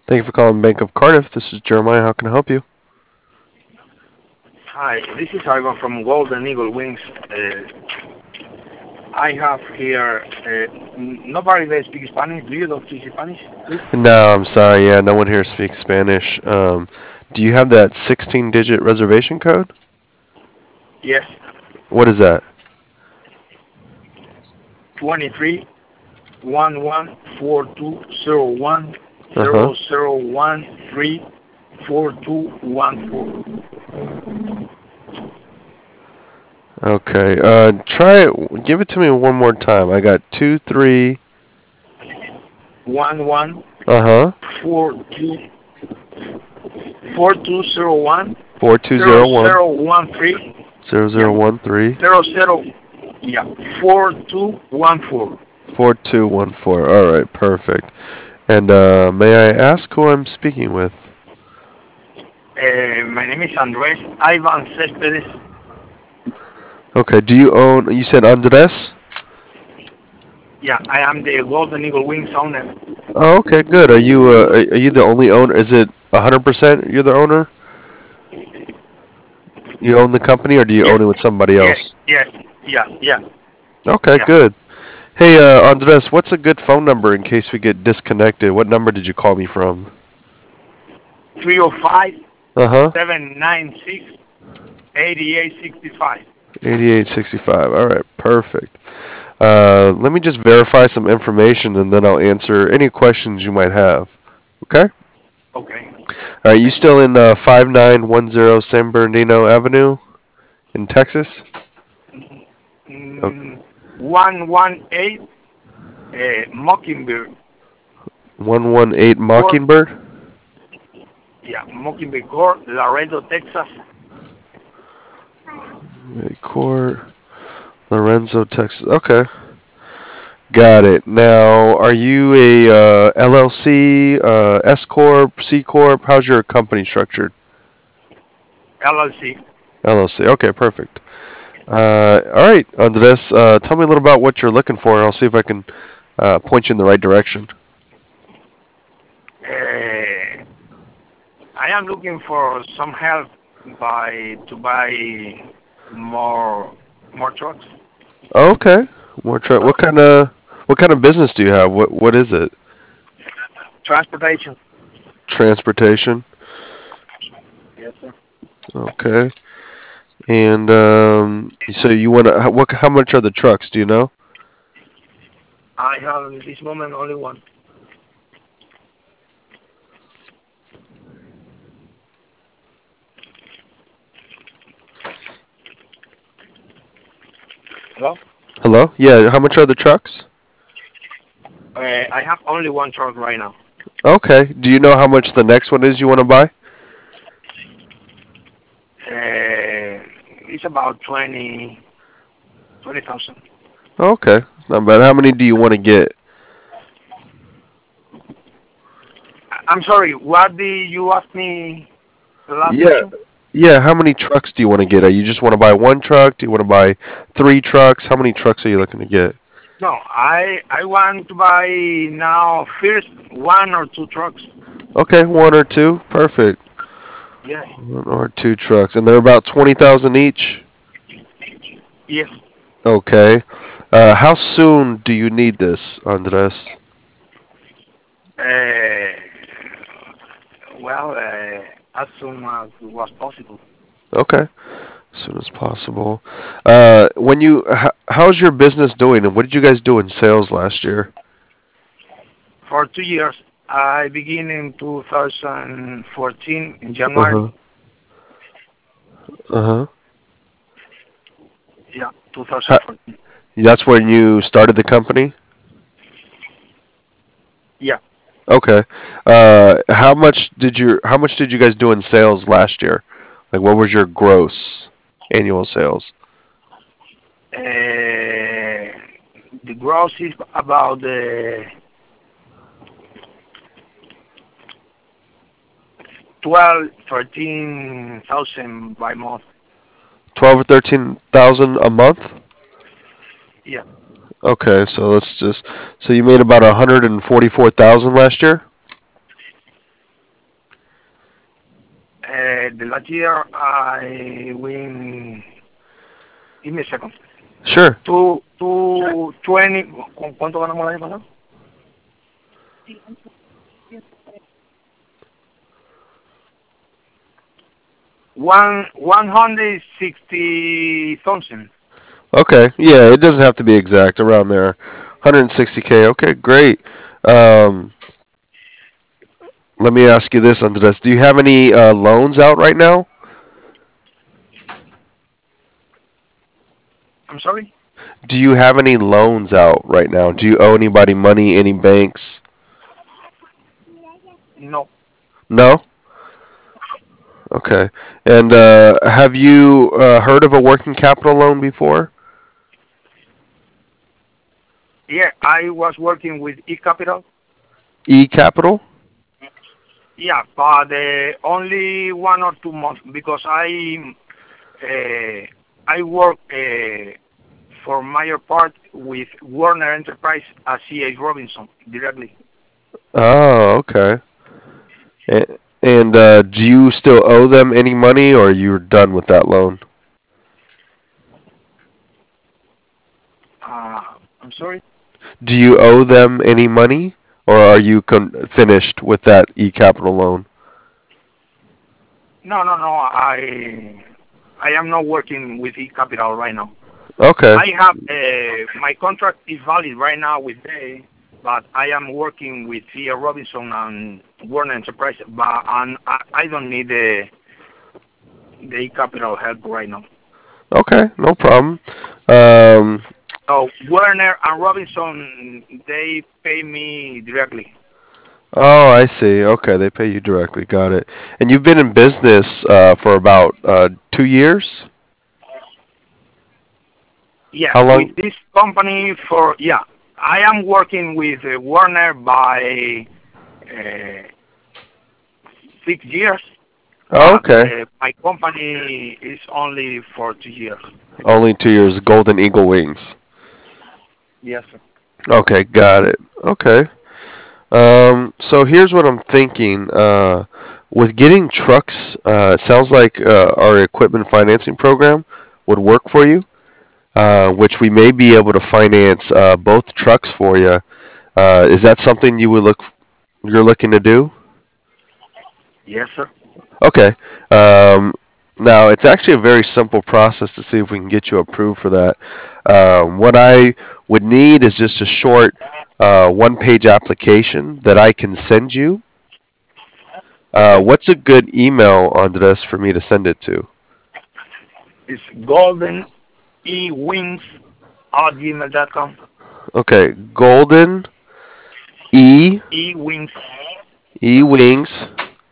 Thank you for calling Bank of Cardiff. This is Jeremiah. How can I help you? Hi, this is Ivan from Golden Eagle Wings. I have here nobody that speaks Spanish. Do you don't speak Spanish, please? No, I'm sorry. Yeah, no one here speaks Spanish. Do you have that 16-digit reservation code? Yes, What is that? 23 11 4201 Uh-huh. 0013 4214. Okay. Try it. Give it to me one more time. I got 2, 3. 11 Uh-huh. 42 4201 4201 0013. Yeah, 0013 00. Yeah, 4214. 4214. All right, perfect. And may I ask who I'm speaking with? My name is Andres Ivan Cespedes. Okay. Do you own? You said Andres? Yeah, I am the Golden Eagle Wings owner. Oh, okay, good. Are you the only owner? Is it 100% you're the owner? You own the company, or do you Yes, own it with somebody yes, else? yes, yeah, yeah, Okay, yeah. good. Hey, Andres, what's a good phone number in case we get disconnected? What number did you call me from? 305 Uh-huh. 796 8865. 8865. All right, perfect. Let me just verify some information, and then I'll answer any questions you might have. Okay? Okay, All right, you okay. still in 5910 San Bernardino Avenue in Texas? Okay. Mm, 118 Mockingbird 118 Court. Mockingbird? Yeah, Mockingbird Court, Laredo, Texas. Court, Lorenzo, Texas. Okay. Got it. Now, are you a LLC, S corp, C corp? How's your company structured? LLC. LLC. Okay, perfect. All right, Andres. Tell me a little about what you're looking for, and I'll see if I can point you in the right direction. Uh, I am looking for some help to buy more more trucks. Okay. More what kind of business do you have? What is it? Transportation. Transportation. Yes, sir. Okay. And so you want to what? How much are the trucks? Do you know? I have at this moment only one. Hello? Hello. Yeah. How much are the trucks? I have only one truck right now. Okay. Do you know how much the next one is you want to buy? It's about 20,000. Okay. Not bad. How many do you want to get? I'm sorry, what did you ask me the last Yeah. question? Yeah. How many trucks do you want to get? You just want to buy one truck? Do you want to buy 3 trucks? How many trucks are you looking to get? No, I want to buy now first one or two trucks. Okay. One or two. Perfect. Yes, 1 or 2 trucks, and they're about 20,000 each. yes. Okay. How soon do you need this, Andres? Uh, as soon as was possible. Okay. As soon as possible. How's your business doing, and what did you guys do in sales last year? For 2 years. I began in 2014 in Uh January. huh. Uh huh. Yeah, 2014. That's when you started the company. Yeah. Okay. How much did you guys do in sales last year? Like, what was your gross annual sales? The gross is about 12, 13,000 by month. 12 or 13 thousand a month. Yeah. Okay, so you made about 144,000 last year. The last year I win. Give me a second. Sure. Two 20. ¿Cuánto ganamos el año pasado? One 160,000. Okay. Yeah, it doesn't have to be exact. Around there, 160K. Okay, great. Um, Let me ask you this, Andres. Do you have any loans out right now? I'm sorry. Do you have any loans out right now? Do you owe anybody money? Any banks? No. No. Okay. And have you heard of a working capital loan before? Yeah, I was working with eCapital. E Capital? Yeah, but only 1 or 2 months because I work for major part with Warner Enterprise at C.H. Robinson directly. Oh, okay. And do you still owe them any money, or you're done with that loan? I'm sorry. Do you owe them any money, or are you finished with that E Capital loan? No, no, no. I am not working with eCapital right now. Okay. I have my contract is valid right now with they, but I am working with C.H. Robinson and Warner Enterprise, but and I don't need the eCapital help right now. Okay, no problem. Um, So Werner and Robinson, they pay me directly. oh, I see. Okay, they pay you directly. Got it. And you've been in business for about 2 years? Yeah, How with long? this company for yeah, I am working with Werner by uh, 6 years, Oh, but okay. my company is only for 2 years. Only 2 years. Golden Eagle Wings. Yes, sir. Okay, got it. Okay. So here's what I'm thinking. With getting trucks, it sounds like our equipment financing program would work for you, which we may be able to finance both trucks for you. Is that something you're looking to do? Yes, sir. Okay. Um, Now it's actually a very simple process to see if we can get you approved for that. What I would need is just a short one-page application that I can send you. Okay. What's a good email, Andres, for me to send it to? It's golden ewings at gmail.com. Okay, Golden E Ewings E Wings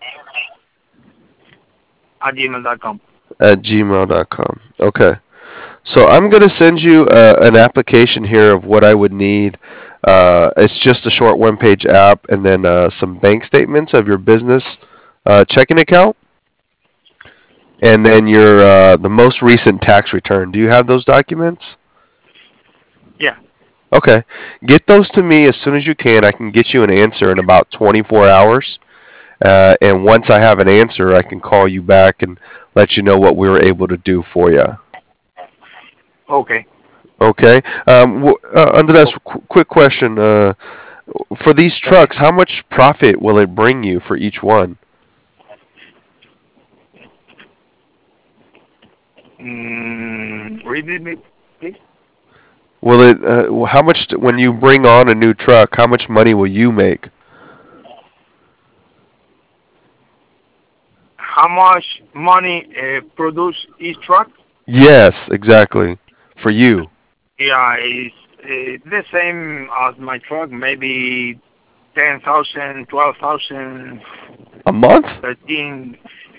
at gmail.com. at gmail.com. Okay. So I'm going to send you an application here of what I would need. It's just a short one-page app and then some bank statements of your business checking account, and then your the most recent tax return. Do you have those documents? Yeah. Okay. Get those to me as soon as you can. I can get you an answer in about 24 hours. And once I have an answer, I can call you back and let you know what we were able to do for you. Okay. Okay. Andres, Oh, quick question. For these okay. trucks, how much profit will it bring you for each one? Read it, please. Will it? How much when you bring on a new truck? How much money will you make? How much money produce each truck? Yes, exactly. For you, Yeah, it's the same as my truck. Maybe 10,000, 12,000, a month? 13.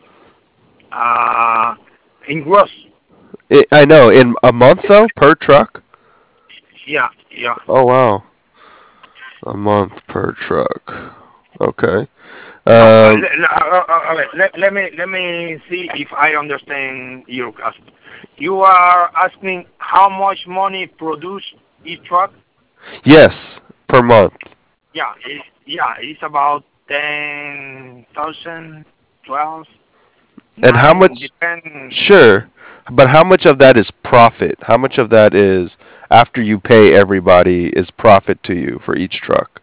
Uh, in gross. I know. In a month though, per truck. Yeah, yeah. Oh wow, a month per truck. Okay. No, Um, let me see if I understand your question. You are asking how much money produce each truck? yes, per month. Yeah, it's about 10,000, 12. And how Nine much? depends. Sure, but how much of that is profit? How much of that is after you pay everybody is profit to you for each truck?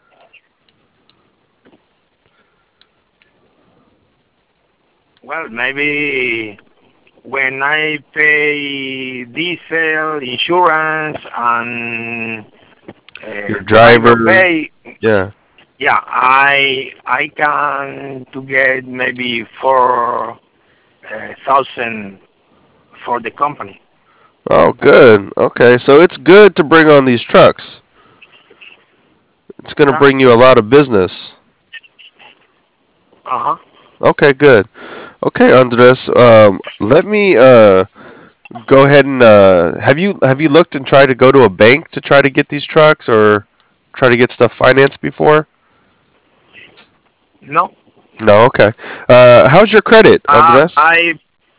Well, maybe when I pay diesel, insurance, and Your driver driver, pay, yeah. yeah, I can to get maybe 4,000 for the company. Oh, good. Okay, so it's good to bring on these trucks. It's going to Yeah. bring you a lot of business. Uh huh. Okay, good. Okay, Andres, let me go ahead and have you looked and tried to go to a bank to try to get these trucks or try to get stuff financed before? No. No, okay. How's your credit, Uh, Andres? I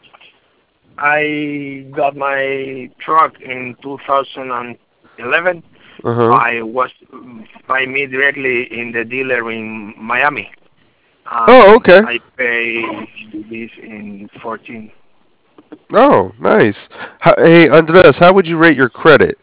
I got my truck in 2011. Uh-huh. I was by me directly in the dealer in Miami, Oh, and okay. I pay this in 14. Oh, nice. Hey, Andres, how would you rate your credit?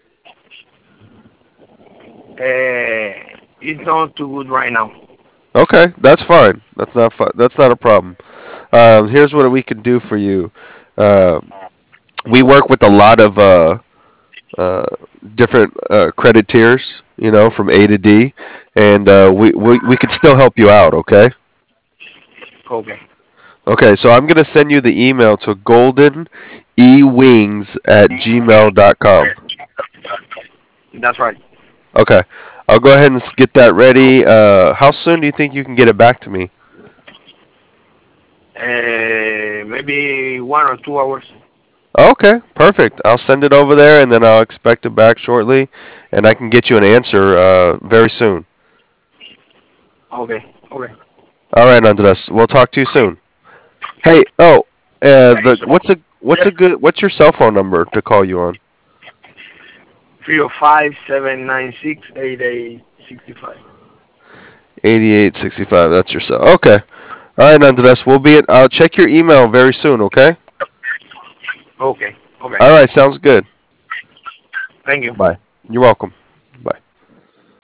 It's not too good right now. Okay, that's fine. That's not That's not a problem. Here's what we can do for you. Uh, we work with a lot of uh, different credit tiers, you know, from A to D, and we could still help you out. Okay. Okay, Okay, so I'm gonna send you the email to goldenewings@gmail.com. that's right. Okay, I'll go ahead and get that ready. How soon do you think you can get it back to me? Maybe 1 or 2 hours. Okay, perfect. I'll send it over there, and then I'll expect it back shortly, and I can get you an answer very soon. Okay, okay. All right, Andres. We'll talk to you soon. Hey, oh, the what's your cell phone number to call you on? 305-796-8865. 8865. That's your cell. Okay. All right, Andres. I'll check your email very soon. Okay. Okay, okay. All right. Sounds good. Thank you. Bye. You're welcome.